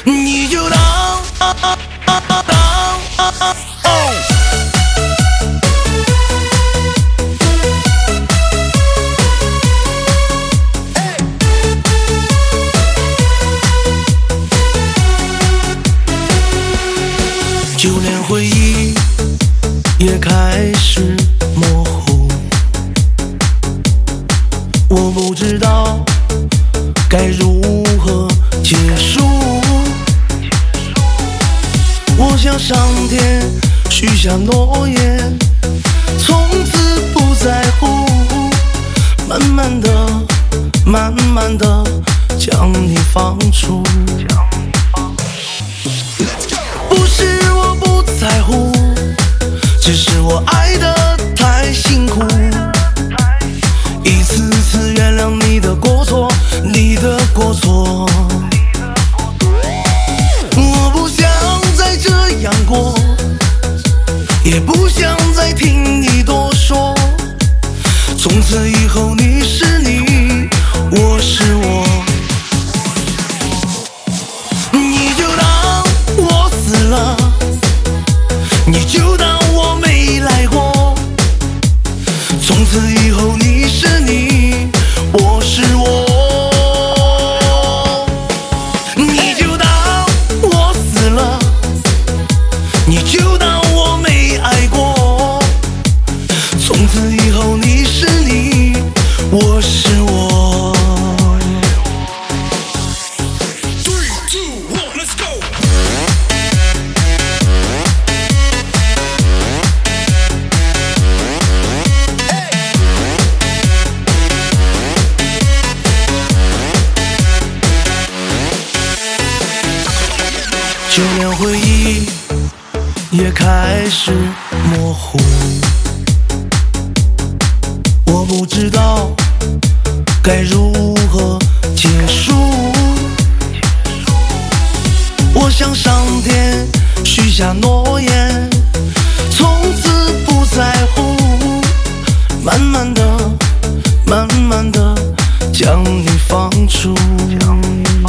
你就当就连回忆也开始模糊，我不知道该如何结束。我向上天许下诺言，从此不在乎，慢慢的慢慢的将你放逐。不是我不在乎，只是我爱得太辛苦，一次次原谅你的过错，你的过错。我不想再这样过，也不想再听你多说，从此以后你是你，我是我。你就当我死了，你就当我没来过，从此以后你是你，我是我。你就当我死了，你就当我没爱过，从此以后你是你，我是我。就连回忆也开始模糊，我不知道该如何结束。我向上天许下诺言，从此不在乎，慢慢的慢慢的将你放逐。